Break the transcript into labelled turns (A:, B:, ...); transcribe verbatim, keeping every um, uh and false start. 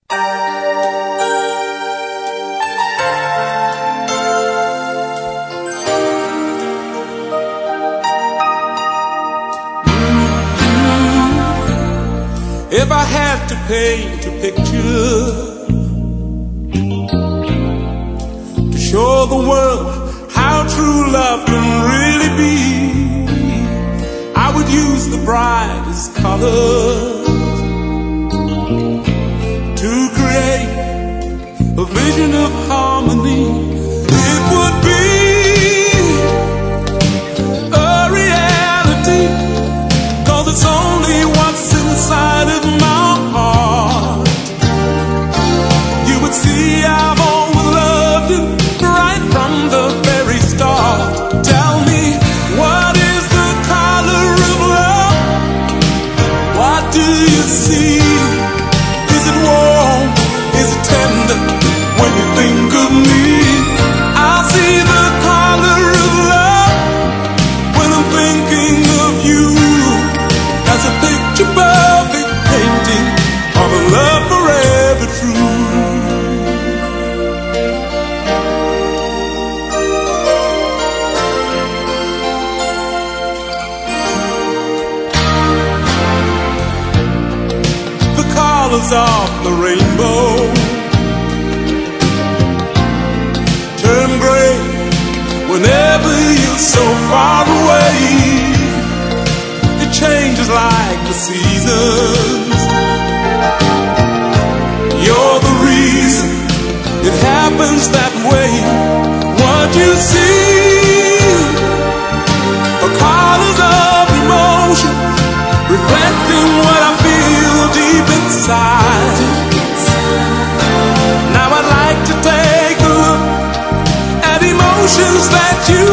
A: If I had to paint a picture to show the world how true love can really be, I would use the brightest colors to create a vision of harmony. It would be a reality, 'cause it's only what's inside of my heart. You would see I've always loved you right from the very start. Tell me, what is the color of love? What do you see? Is it warm? Is it tender? When you think of me, I see the color of love when I'm thinking of you. As a picture perfect painting of a love forever true. The colors of the rainbow turn gray whenever you're so far away. It changes like the seasons. You're the reason it happens that way. What you see, the colors of emotion, reflecting what I feel deep inside. Now I'd like to take a look at emotions that you